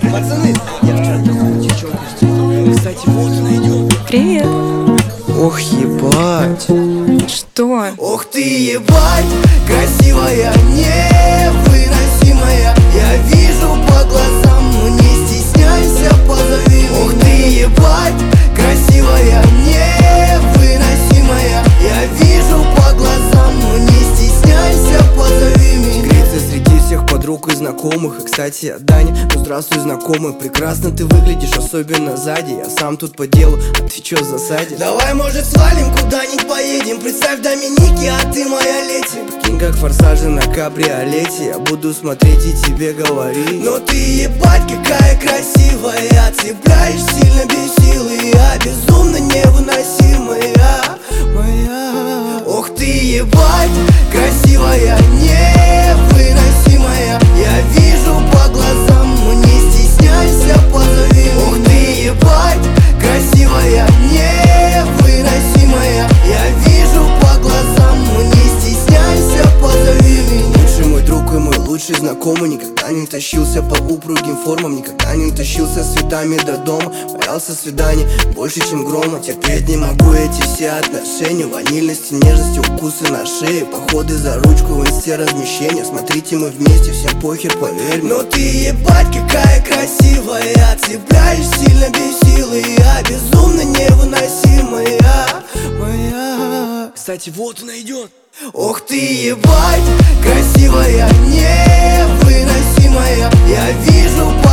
Пацаны, я вчера такую девчонку встретил. Кстати, вот она идет. Привет. Ох, ебать. Что? Ох ты, ебать, красивая, невыносимая. Я вижу по глазам, но не стесняйся, позови меня. Ох ты, ебать, красивая, невыносимая. Я вижу по глазам, но не стесняйся, позови меня. Секреты среди всех подруг и знакомых. И, кстати, я Даня, ну здравствуй, знакомый. Прекрасно ты выглядишь, особенно сзади. Я сам тут по делу, а ты чё засадишь? Давай, может, свалим куда-нибудь поедем. Представь Доминики, а ты моя леди. Прикинь, как форсажи на кабриолете. Я буду смотреть и тебе говорить. Но ты, ебать, какая красивая. Цепляешь сильно без силы. Я безумно невыносимая, моя. Ох ты, ебать, красивая, невыносимая. Я вижу по глазам, но не стесняйся, позови. Ох ты, ебать, красивая, невыносимая. Я вижу по глазам, но не стесняйся, позови меня. Лучший мой друг и мой лучший знакомый. Никогда не тащился по упругим формам. Никогда не тащился с цветами до дома. Боялся свиданий больше, чем грома. Терпеть не могу эти все отношения. Ванильности, нежности, укусы на шее. Походы за ручку в инсте, размещения. Смотрите, мы вместе, всем похер, поверь. Но ты, ебать, какая красивая. Цепляешь сильно без силы. Я безумно невыносимая, моя. Кстати, вот она идет. Ох ты, ебать, красивая, невыносимая. Я вижу